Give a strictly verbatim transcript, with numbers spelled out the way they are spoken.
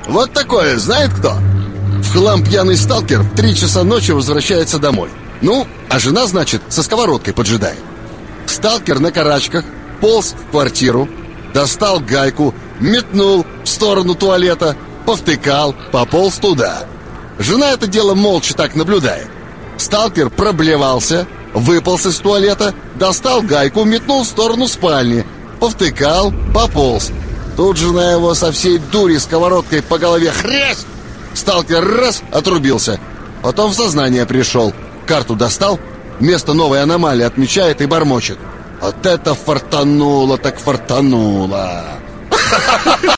Вот такое знает кто? В хлам пьяный сталкер в три часа ночи возвращается домой. Ну, а жена, значит, со сковородкой поджидает. Сталкер на карачках полз в квартиру, достал гайку, метнул в сторону туалета, повтыкал, пополз туда. Жена это дело молча так наблюдает. Сталкер проблевался, выполз из туалета, достал гайку, метнул в сторону спальни, повтыкал, пополз. Тут жена его со всей дури сковородкой по голове хрясь! Сталкер раз отрубился. Потом в сознание пришел, карту достал, место новой аномалии отмечает и бормочет: вот это фартануло так фартануло.